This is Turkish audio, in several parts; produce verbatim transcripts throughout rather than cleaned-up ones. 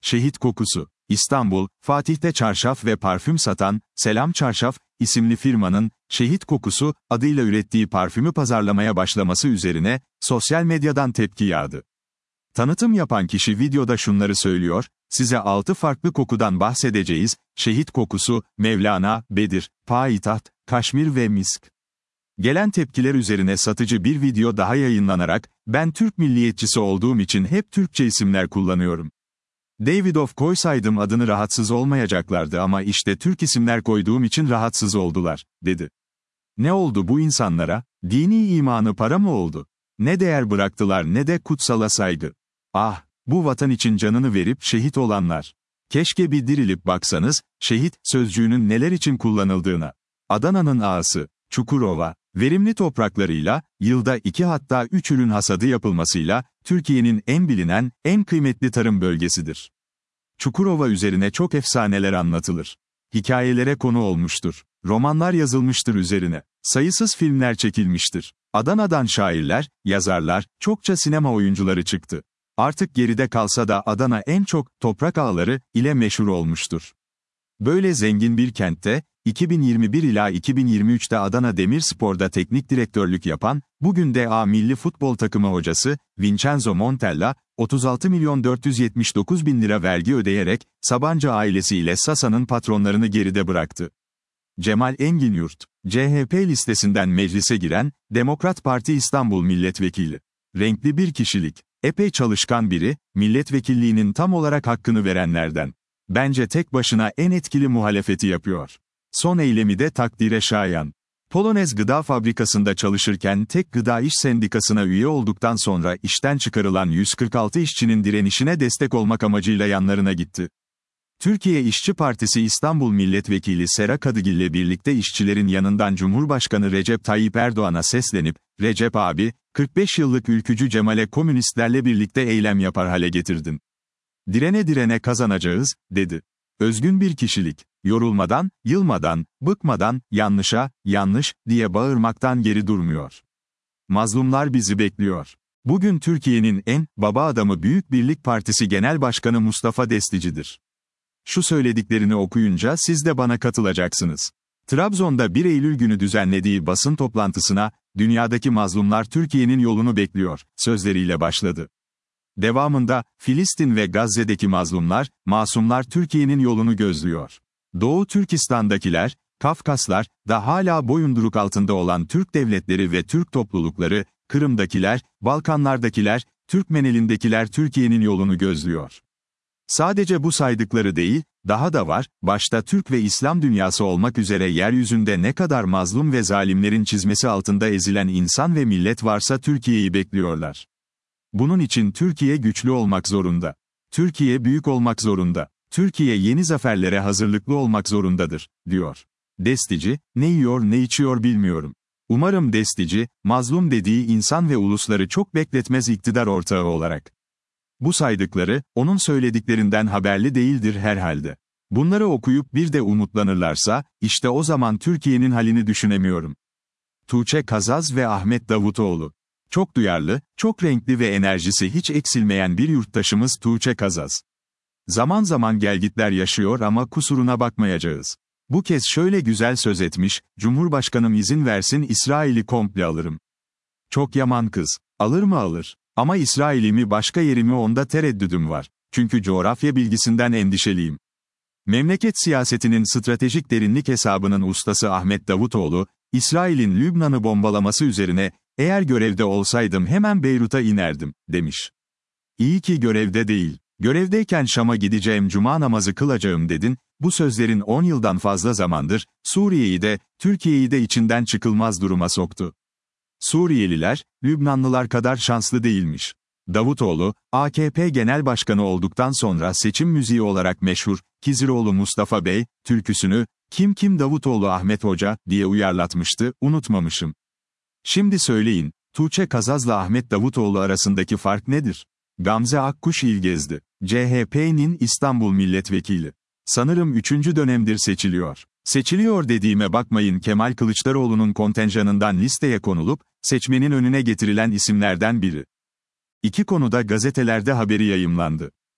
Şehit kokusu. İstanbul, Fatih'te çarşaf ve parfüm satan, Selam Çarşaf, isimli firmanın, Şehit Kokusu, adıyla ürettiği parfümü pazarlamaya başlaması üzerine, sosyal medyadan tepki yağdı. Tanıtım yapan kişi videoda şunları söylüyor, size altı farklı kokudan bahsedeceğiz, Şehit Kokusu, Mevlana, Bedir, Payitaht, Kaşmir ve Misk. Gelen tepkiler üzerine satıcı bir video daha yayınlanarak, ben Türk milliyetçisi olduğum için hep Türkçe isimler kullanıyorum. Davidoff koysaydım adını rahatsız olmayacaklardı ama işte Türk isimler koyduğum için rahatsız oldular, dedi. Ne oldu bu insanlara? Dini imanı para mı oldu? Ne değer bıraktılar ne de kutsala saygı. Ah, bu vatan için canını verip şehit olanlar. Keşke bir dirilip baksanız, şehit sözcüğünün neler için kullanıldığına. Adana'nın ağası, Çukurova, verimli topraklarıyla, yılda iki hatta üç ürün hasadı yapılmasıyla, Türkiye'nin en bilinen, en kıymetli tarım bölgesidir. Çukurova üzerine çok efsaneler anlatılır. Hikayelere konu olmuştur. Romanlar yazılmıştır üzerine. Sayısız filmler çekilmiştir. Adana'dan şairler, yazarlar, çokça sinema oyuncuları çıktı. Artık geride kalsa da Adana en çok, toprak ağları, ile meşhur olmuştur. Böyle zengin bir kentte, iki bin yirmi bir ila iki bin yirmi üçte Adana Demirspor'da teknik direktörlük yapan, bugün de A milli futbol takımı hocası, Vincenzo Montella, otuz altı milyon dört yüz yetmiş dokuz bin lira vergi ödeyerek, Sabancı ailesiyle Sasa'nın patronlarını geride bıraktı. Cemal Enginyurt, C H P listesinden meclise giren, Demokrat Parti İstanbul Milletvekili. Renkli bir kişilik, epey çalışkan biri, milletvekilliğinin tam olarak hakkını verenlerden. Bence tek başına en etkili muhalefeti yapıyor. Son eylemi de takdire şayan. Polonez Gıda Fabrikası'nda çalışırken tek gıda iş sendikasına üye olduktan sonra işten çıkarılan yüz kırk altı işçinin direnişine destek olmak amacıyla yanlarına gitti. Türkiye İşçi Partisi İstanbul Milletvekili Sera Kadıgil ile birlikte işçilerin yanından Cumhurbaşkanı Recep Tayyip Erdoğan'a seslenip, Recep abi, kırk beş yıllık ülkücü Cemal'e komünistlerle birlikte eylem yapar hale getirdin. Direne direne kazanacağız, dedi. Özgün bir kişilik, yorulmadan, yılmadan, bıkmadan, yanlışa, yanlış, diye bağırmaktan geri durmuyor. Mazlumlar bizi bekliyor. Bugün Türkiye'nin en, baba adamı Büyük Birlik Partisi Genel Başkanı Mustafa Destici'dir. Şu söylediklerini okuyunca siz de bana katılacaksınız. Trabzon'da bir Eylül günü düzenlediği basın toplantısına, dünyadaki mazlumlar Türkiye'nin yolunu bekliyor, sözleriyle başladı. Devamında, Filistin ve Gazze'deki mazlumlar, masumlar Türkiye'nin yolunu gözlüyor. Doğu Türkistan'dakiler, Kafkaslar, da hala boyunduruk altında olan Türk devletleri ve Türk toplulukları, Kırım'dakiler, Balkanlardakiler, Türkmenelindekiler Türkiye'nin yolunu gözlüyor. Sadece bu saydıkları değil, daha da var, başta Türk ve İslam dünyası olmak üzere yeryüzünde ne kadar mazlum ve zalimlerin çizmesi altında ezilen insan ve millet varsa Türkiye'yi bekliyorlar. Bunun için Türkiye güçlü olmak zorunda. Türkiye büyük olmak zorunda. Türkiye yeni zaferlere hazırlıklı olmak zorundadır, diyor. Destici, ne yiyor ne içiyor bilmiyorum. Umarım Destici, mazlum dediği insan ve ulusları çok bekletmez iktidar ortağı olarak. Bu saydıkları, onun söylediklerinden haberli değildir herhalde. Bunları okuyup bir de umutlanırlarsa, işte o zaman Türkiye'nin halini düşünemiyorum. Tuğçe Kazaz ve Ahmet Davutoğlu. Çok duyarlı, çok renkli ve enerjisi hiç eksilmeyen bir yurttaşımız Tuğçe Kazaz. Zaman zaman gelgitler yaşıyor ama kusuruna bakmayacağız. Bu kez şöyle güzel söz etmiş, Cumhurbaşkanım izin versin İsrail'i komple alırım. Çok yaman kız. Alır mı alır. Ama İsrail'i mi başka yeri mi onda tereddüdüm var. Çünkü coğrafya bilgisinden endişeliyim. Memleket siyasetinin stratejik derinlik hesabının ustası Ahmet Davutoğlu, İsrail'in Lübnan'ı bombalaması üzerine, eğer görevde olsaydım hemen Beyrut'a inerdim, demiş. İyi ki görevde değil. Görevdeyken Şam'a gideceğim cuma namazı kılacağım dedin, bu sözlerin on yıldan fazla zamandır, Suriye'yi de, Türkiye'yi de içinden çıkılmaz duruma soktu. Suriyeliler, Lübnanlılar kadar şanslı değilmiş. Davutoğlu, A K P Genel Başkanı olduktan sonra seçim müziği olarak meşhur, Kiziroğlu Mustafa Bey, türküsünü, Kim Kim Davutoğlu Ahmet Hoca, diye uyarlatmıştı, unutmamışım. Şimdi söyleyin, Tuğçe Kazaz'la Ahmet Davutoğlu arasındaki fark nedir? Gamze Akkuş İlgezdi, C H P'nin İstanbul Milletvekili. Sanırım üçüncü dönemdir seçiliyor. Seçiliyor dediğime bakmayın, Kemal Kılıçdaroğlu'nun kontenjanından listeye konulup, seçmenin önüne getirilen isimlerden biri. İki konuda gazetelerde haberi yayımlandı.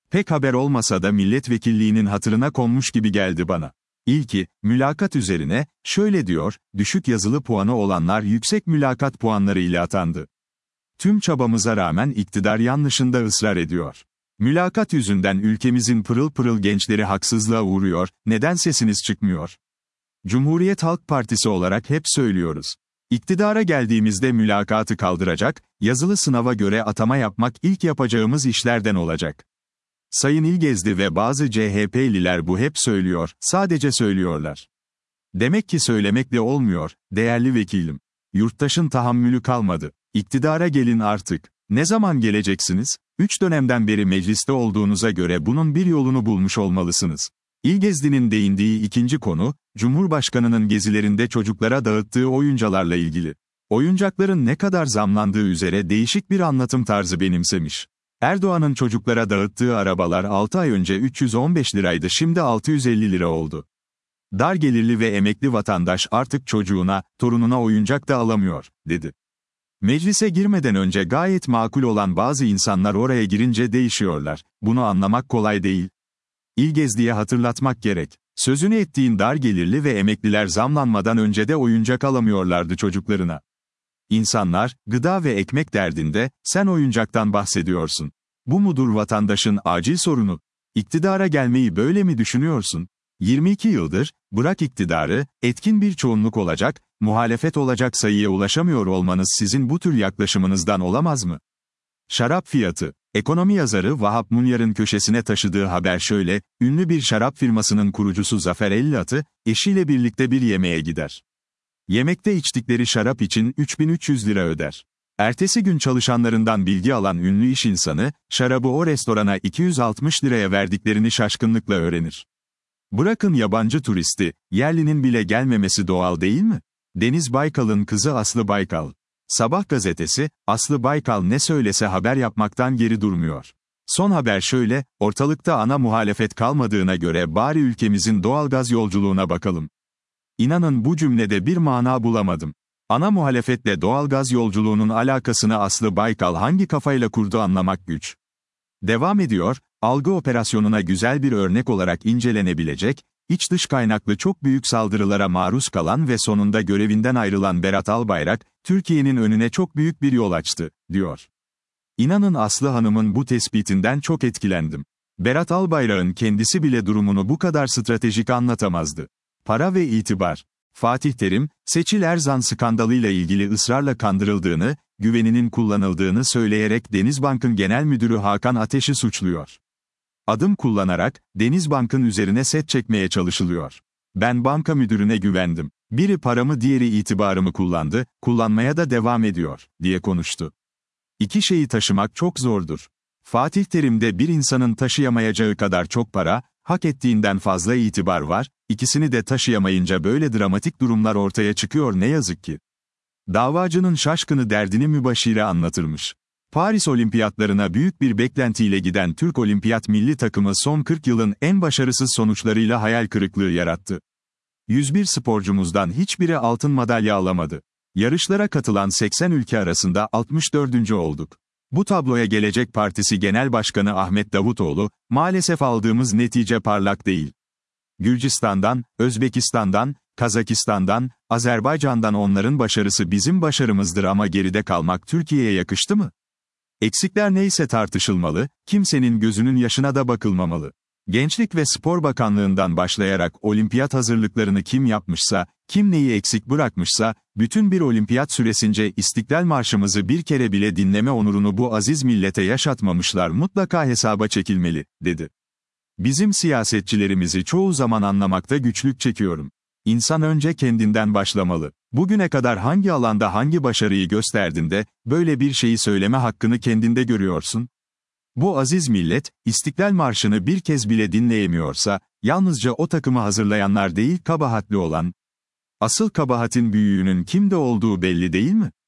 Pek haber olmasa da milletvekilliğinin hatırına konmuş gibi geldi bana. İlki, mülakat üzerine, şöyle diyor, düşük yazılı puanı olanlar yüksek mülakat puanları ile atandı. Tüm çabamıza rağmen iktidar yanlışında ısrar ediyor. Mülakat yüzünden ülkemizin pırıl pırıl gençleri haksızlığa uğruyor, neden sesiniz çıkmıyor? Cumhuriyet Halk Partisi olarak hep söylüyoruz. İktidara geldiğimizde mülakatı kaldıracak, yazılı sınava göre atama yapmak ilk yapacağımız işlerden olacak. Sayın İlgezdi ve bazı C H P'liler bu hep söylüyor, sadece söylüyorlar. Demek ki söylemekle olmuyor, değerli vekilim. Yurttaşın tahammülü kalmadı. İktidara gelin artık. Ne zaman geleceksiniz? Üç dönemden beri mecliste olduğunuza göre bunun bir yolunu bulmuş olmalısınız. İlgezdi'nin değindiği ikinci konu, Cumhurbaşkanı'nın gezilerinde çocuklara dağıttığı oyuncaklarla ilgili. Oyuncakların ne kadar zamlandığı üzere değişik bir anlatım tarzı benimsemiş. Erdoğan'ın çocuklara dağıttığı arabalar altı ay önce üç yüz on beş liraydı, şimdi altı yüz elli lira oldu. Dar gelirli ve emekli vatandaş artık çocuğuna, torununa oyuncak da alamıyor, dedi. Meclise girmeden önce gayet makul olan bazı insanlar oraya girince değişiyorlar. Bunu anlamak kolay değil. İlgezdi'ye hatırlatmak gerek. Sözünü ettiğin dar gelirli ve emekliler zamlanmadan önce de oyuncak alamıyorlardı çocuklarına. İnsanlar, gıda ve ekmek derdinde, sen oyuncaktan bahsediyorsun. Bu mudur vatandaşın acil sorunu? İktidara gelmeyi böyle mi düşünüyorsun? yirmi iki yıldır, bırak iktidarı, etkin bir çoğunluk olacak, muhalefet olacak sayıya ulaşamıyor olmanız sizin bu tür yaklaşımınızdan olamaz mı? Şarap fiyatı. Ekonomi yazarı Vahap Munyar'ın köşesine taşıdığı haber şöyle, ünlü bir şarap firmasının kurucusu Zafer Ellatı, eşiyle birlikte bir yemeğe gider. Yemekte içtikleri şarap için üç bin üç yüz lira öder. Ertesi gün çalışanlarından bilgi alan ünlü iş insanı, şarabı o restorana iki yüz altmış liraya verdiklerini şaşkınlıkla öğrenir. Bırakın yabancı turisti, yerlinin bile gelmemesi doğal değil mi? Deniz Baykal'ın kızı Aslı Baykal. Sabah gazetesi, Aslı Baykal ne söylese haber yapmaktan geri durmuyor. Son haber şöyle, ortalıkta ana muhalefet kalmadığına göre bari ülkemizin doğalgaz yolculuğuna bakalım. İnanın bu cümlede bir mana bulamadım. Ana muhalefetle doğalgaz yolculuğunun alakasını Aslı Baykal hangi kafayla kurdu anlamak güç. Devam ediyor, algı operasyonuna güzel bir örnek olarak incelenebilecek, iç dış kaynaklı çok büyük saldırılara maruz kalan ve sonunda görevinden ayrılan Berat Albayrak, Türkiye'nin önüne çok büyük bir yol açtı, diyor. İnanın Aslı Hanım'ın bu tespitinden çok etkilendim. Berat Albayrak'ın kendisi bile durumunu bu kadar stratejik anlatamazdı. Para ve itibar. Fatih Terim, Seçil Erzan skandalıyla ilgili ısrarla kandırıldığını, güveninin kullanıldığını söyleyerek Denizbank'ın genel müdürü Hakan Ateş'i suçluyor. Adım kullanarak, Denizbank'ın üzerine set çekmeye çalışılıyor. Ben banka müdürüne güvendim. Biri paramı diğeri itibarımı kullandı, kullanmaya da devam ediyor, diye konuştu. İki şeyi taşımak çok zordur. Fatih Terim'de bir insanın taşıyamayacağı kadar çok para, hak ettiğinden fazla itibar var, ikisini de taşıyamayınca böyle dramatik durumlar ortaya çıkıyor ne yazık ki. Davacının şaşkını derdini mübaşire anlatırmış. Paris Olimpiyatlarına büyük bir beklentiyle giden Türk Olimpiyat milli takımı son kırk yılın en başarısız sonuçlarıyla hayal kırıklığı yarattı. yüz bir sporcumuzdan hiçbiri altın madalya alamadı. Yarışlara katılan seksen ülke arasında altmış dördüncü olduk. Bu tabloya Gelecek Partisi Genel Başkanı Ahmet Davutoğlu, maalesef aldığımız netice parlak değil. Gürcistan'dan, Özbekistan'dan, Kazakistan'dan, Azerbaycan'dan onların başarısı bizim başarımızdır ama geride kalmak Türkiye'ye yakıştı mı? Eksikler neyse tartışılmalı, kimsenin gözünün yaşına da bakılmamalı. Gençlik ve Spor Bakanlığı'ndan başlayarak olimpiyat hazırlıklarını kim yapmışsa, kim neyi eksik bırakmışsa, bütün bir olimpiyat süresince İstiklal Marşımızı bir kere bile dinleme onurunu bu aziz millete yaşatmamışlar, mutlaka hesaba çekilmeli, dedi. Bizim siyasetçilerimizi çoğu zaman anlamakta güçlük çekiyorum. İnsan önce kendinden başlamalı. Bugüne kadar hangi alanda hangi başarıyı gösterdin de, böyle bir şeyi söyleme hakkını kendinde görüyorsun? Bu aziz millet, İstiklal Marşı'nı bir kez bile dinleyemiyorsa, yalnızca o takımı hazırlayanlar değil kabahatli olan. Asıl kabahatin büyüğünün kimde olduğu belli değil mi?